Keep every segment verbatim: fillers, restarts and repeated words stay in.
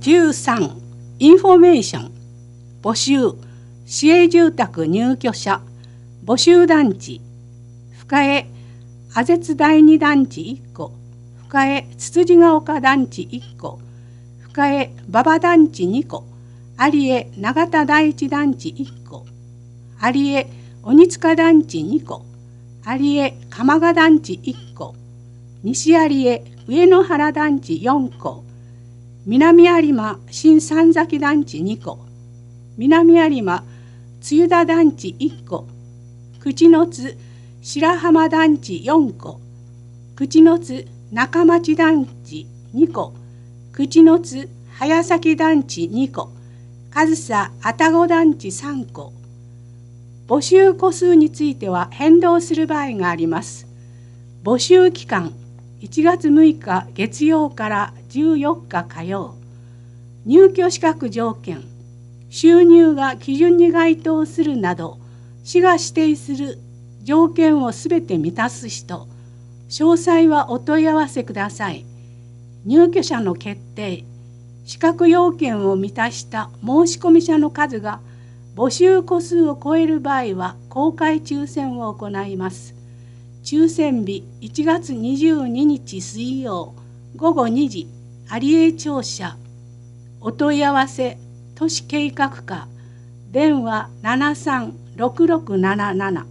じゅうさんインフォメーション募集市営住宅入居者募集団地深江阿絶第二団地いっこ深江つつじが丘団地いっこ深江馬場団地にこ有江長田第一団地いっこ有江鬼塚団地にこ有江鎌ヶ団地いっこ西有江上野原団地よんこ南有馬新三崎団地にこ南有馬津湯田団地いっこ口の津白浜団地よんこ口の津中町団地にこ口の津早崎団地にこ上総愛宕団地さんこ募集戸数については変動する場合があります。募集期間いちがつむいか月曜からじゅうよっか火曜入居資格条件収入が基準に該当するなど市が指定する条件をすべて満たす人詳細はお問い合わせください。入居者の決定資格要件を満たした申込者の数が募集戸数を超える場合は公開抽選を行います。抽選日いちがつにじゅうににち水曜ごごにじ有江庁舎お問い合わせ都市計画課電話ななさんろくろくなななな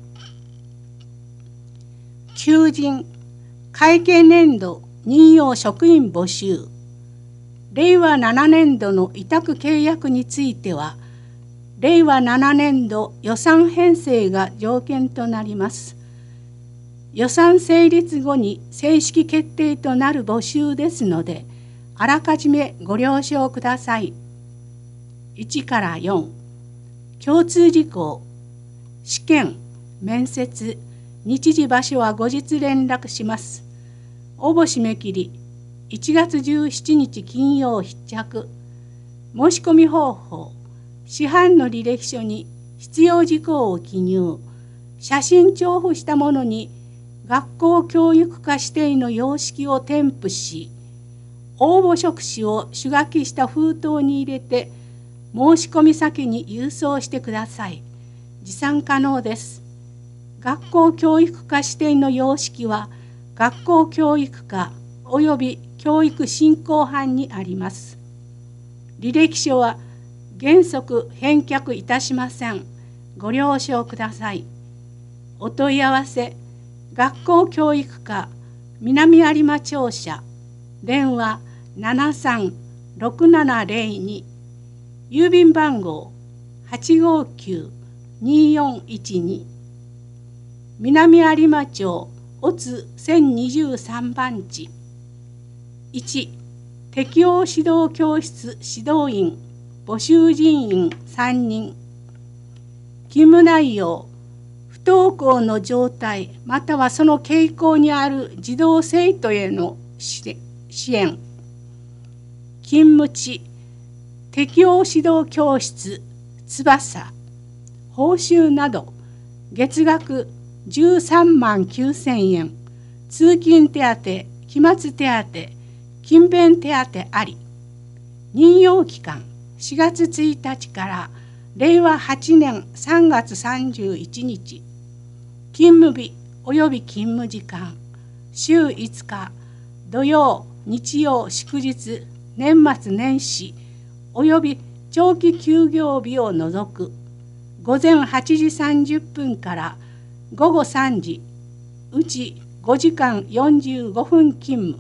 求人会計年度任用職員募集れいわななねんどの委託契約についてはれいわななねんど予算編成が条件となります。予算成立後に正式決定となる募集ですのであらかじめご了承ください。いちからよん共通事項試験面接日時場所は後日連絡します。応募締め切りいちがつじゅうしちにち金曜必着申し込み方法市販の履歴書に必要事項を記入写真調布したものに学校教育課指定の様式を添付し応募色紙を手書きした封筒に入れて申し込み先に郵送してください。持参可能です。学校教育課指定の様式は学校教育課および教育振興班にあります。履歴書は原則返却いたしません。ご了承ください。お問い合わせ学校教育課南有馬庁舎電話ななさんろくななぜろに郵便番号 はちごきゅうによんいちに 南有馬町乙津せんにじゅうさんばんちいち適応指導教室指導員募集人員さんにん勤務内容不登校の状態またはその傾向にある児童生徒への支援勤務地適応指導教室翼報酬など月額じゅうさんまんきゅうせんえん通勤手当期末手当勤勉手当あり任用期間しがつついたちかられいわはちねんさんがつさんじゅういちにち勤務日および勤務時間週いつか土曜日曜祝日年末年始および長期休業日を除く午前はちじさんじゅっぷんからごごさんじうちごじかんよんじゅうごふん勤務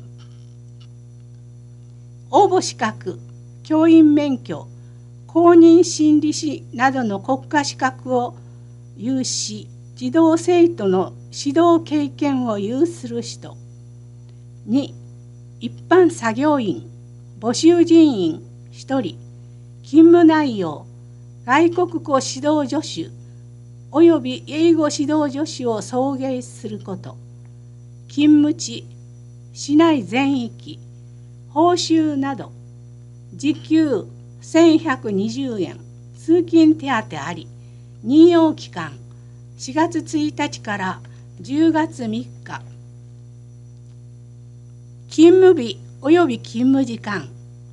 応募資格教員免許公認心理師などの国家資格を有し児童生徒の指導経験を有する人に一般作業員募集人員ひとり勤務内容外国語指導助手および英語指導助手を送迎すること勤務地市内全域報酬など時給せんひゃくにじゅうえん通勤手当あり任用期間しがつついたちからじゅうがつみっか勤務日および勤務時間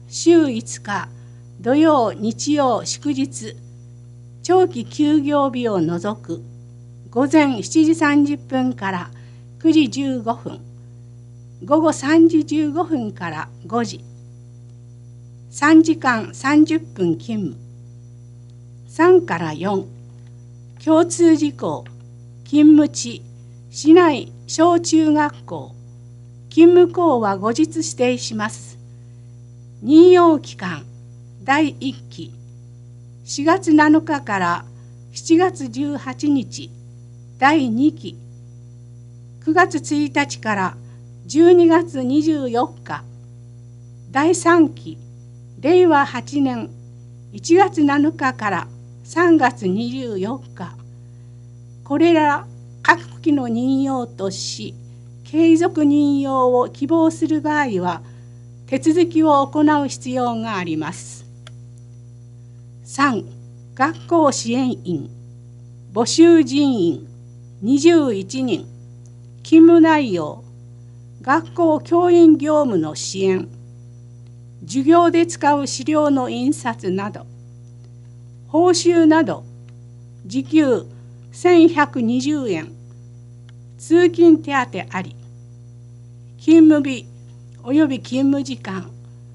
週いつか土曜日曜祝日長期休業日を除く午前しちじさんじゅっぷんからくじじゅうごふん、午後さんじじゅうごふんからごじ、さんじかんさんじゅっぷん勤務。さんからよん、共通事項、勤務地、市内小中学校、勤務校は後日指定します。任用期間、だいいっき、しがつなのかからしちがつじゅうはちにち、だいにき、くがつついたちからじゅうにがつにじゅうよっか、だいさんき、れいわはちねんいちがつなのかからさんがつにじゅうよっか、これら各期の任用とし、継続任用を希望する場合は、手続きを行う必要があります。さん、学校支援員、募集人員にじゅういちにん、勤務内容、学校教員業務の支援、授業で使う資料の印刷など、報酬など、時給せんひゃくにじゅうえん、通勤手当あり、勤務日および勤務時間、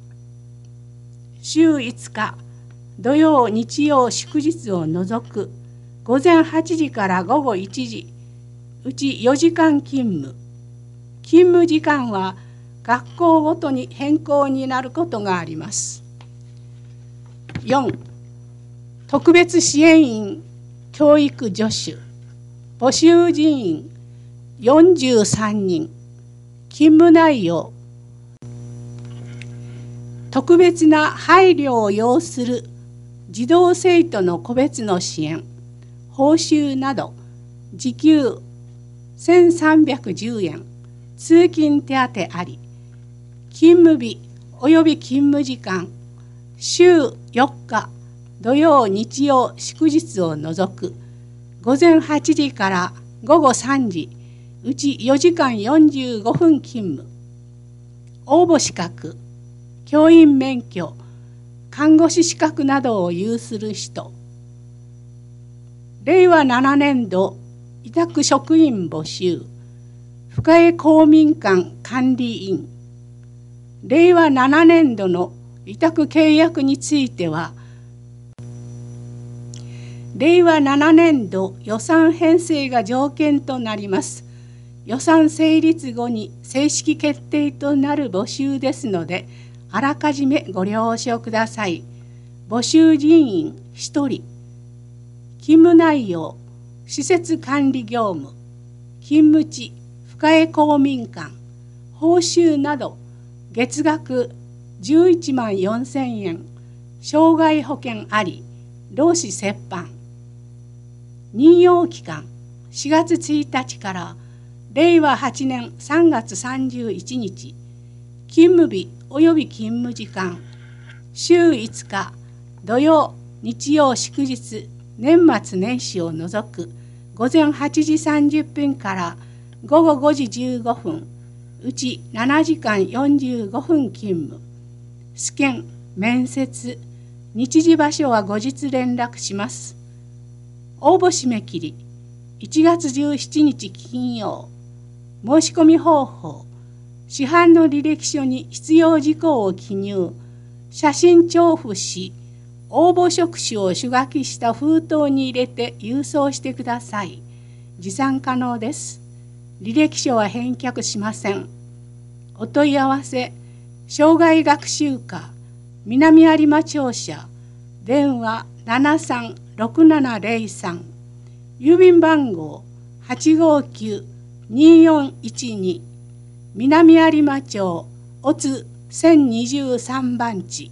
週いつか土曜日曜祝日を除く午前はちじから午後いちじ、うちよじかん勤務。勤務時間は学校ごとに変更になることがあります。よん、特別支援員教育助手、募集人員よんじゅうさんにん、勤務内容、特別な配慮を要する児童生徒の個別の支援、報酬など、時給せんさんびゃくじゅうえん、通勤手当あり、勤務日および勤務時間、週よっか、土曜日曜祝日を除く、午前はちじから午後さんじ、うちよじかんよんじゅうごふん勤務。応募資格、教員免許、看護師資格などを有する人。れいわななねんど委託職員募集、深江公民館管理員。れいわななねんどの委託契約については、れいわななねんど予算編成が条件となります。予算成立後に正式決定となる募集ですので、あらかじめご了承ください。募集人員ひとり。勤務内容、施設管理業務、勤務地、深江公民館、報酬など、月額じゅういちまんよんせんえん、障害保険あり、労使折半。任用期間、しがつついたちかられいわはちねんさんがつさんじゅういちにち、勤務日および勤務時間、週いつか、土曜、日曜祝日、年末年始を除く、午前はちじさんじゅっぷんから午後ごじじゅうごふん、うちななじかんよんじゅうごふん勤務。試験、面接、日時場所は後日連絡します。応募締め切り、いちがつじゅうしちにち金曜。申し込み方法、市販の履歴書に必要事項を記入、写真調布し、応募職種を手書きした封筒に入れて郵送してください。持参可能です。履歴書は返却しません。お問い合わせ、障害学習課、南有馬庁舎、電話ななさんろくななぜろさん、郵便番号 はちごきゅうによんいちに、南有馬町おつせんにじゅうさんばんち。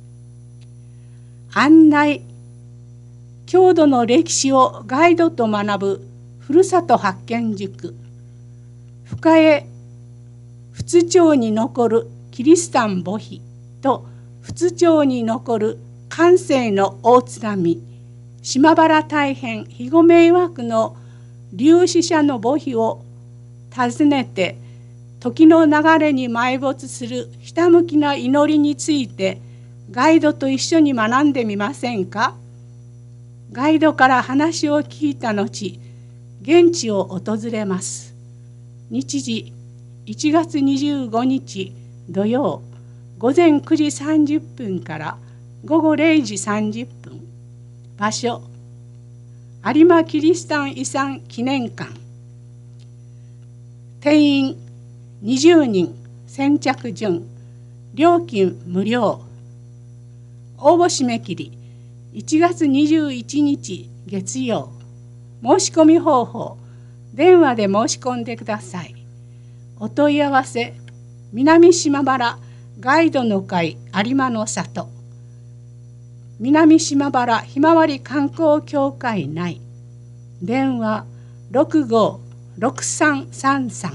案内、郷土の歴史をガイドと学ぶふるさと発見塾。深江富津町に残るキリシタン墓碑と富津町に残る寛政の大津波、島原大変肥後迷惑の流死者の墓碑を訪ねて、時の流れに埋没するひたむきな祈りについてガイドと一緒に学んでみませんか？ガイドから話を聞いた後、現地を訪れます。日時いちがつにじゅうごにち土曜午前くじさんじゅっぷんから午後れいじさんじゅっぷん。場所有馬キリシタン遺産記念館。定員にじゅうにん、先着順。料金無料。応募締め切りいちがつにじゅういちにち月曜。申し込み方法、電話で申し込んでください。お問い合わせ、南島原ガイドの会有馬の里、南島原ひまわり観光協会内、電話ろくごーろくさんさんさん。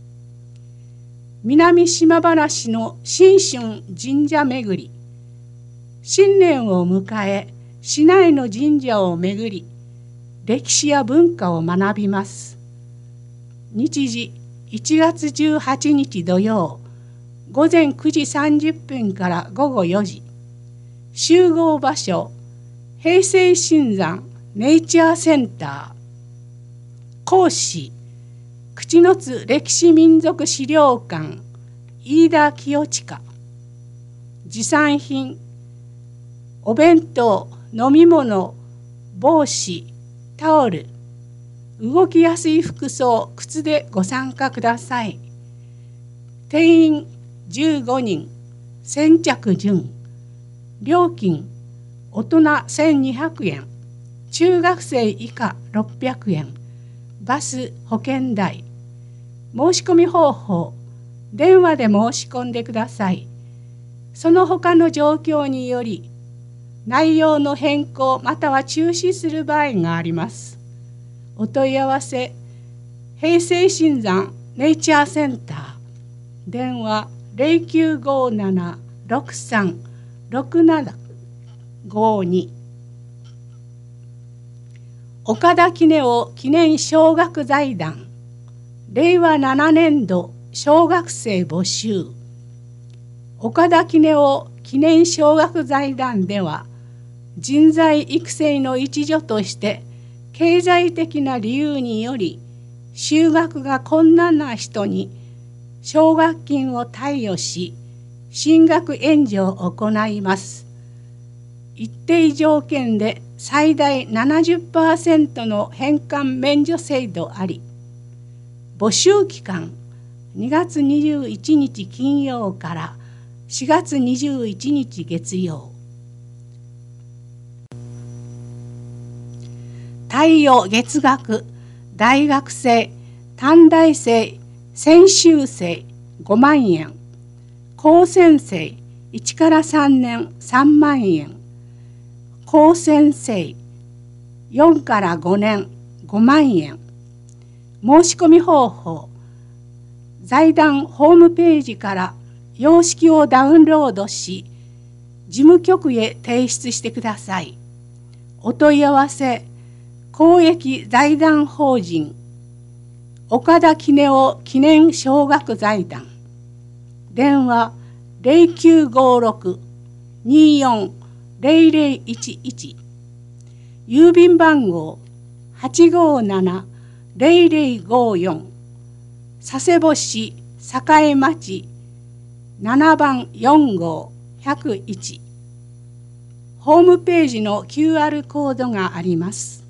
南島原市の新春神社巡り。新年を迎え、市内の神社を巡り、歴史や文化を学びます。日時いちがつじゅうはちにち土曜、午前くじさんじゅっぷんから午後よじ。集合場所、平成新山ネイチャーセンター。講師、口の津歴史民族資料館飯田清親。持参品、お弁当、飲み物、帽子、タオル、動きやすい服装、靴でご参加ください。定員じゅうごにん、先着順。料金、大人せんにひゃくえん、中学生以下ろっぴゃくえん、バス保険代。申し込み方法、電話で申し込んでください。その他の状況により、内容の変更または中止する場合があります。お問い合わせ、平成新山ネイチャーセンター。電話ゼロきゅうごーななろくさんろくななごに。岡田杵夫記念小学財団。れいわななねんど小学生募集。岡田杵夫記念小学財団では、人材育成の一助として経済的な理由により就学が困難な人に奨学金を貸与し進学援助を行います。一定条件で最大 ななじゅっパーセント の返還免除制度あり、募集期間にがつにじゅういちにち金曜からしがつにじゅういちにち月曜。貸与月額、大学生、短大生、専修生ごまんえん、高専生いちからさんねんさんまんえん、高専生よんからごねんごまんえん。申し込み方法、財団ホームページから様式をダウンロードし、事務局へ提出してください。お問い合わせ、公益財団法人岡田杵夫記念小学財団。電話ゼロきゅうごーろくにーよんゼロゼロいちいち。郵便番号はちごーななゼロゼロごーよん。佐世保市栄町ななばんよんごうひゃくいち。ホームページの キューアール コードがあります。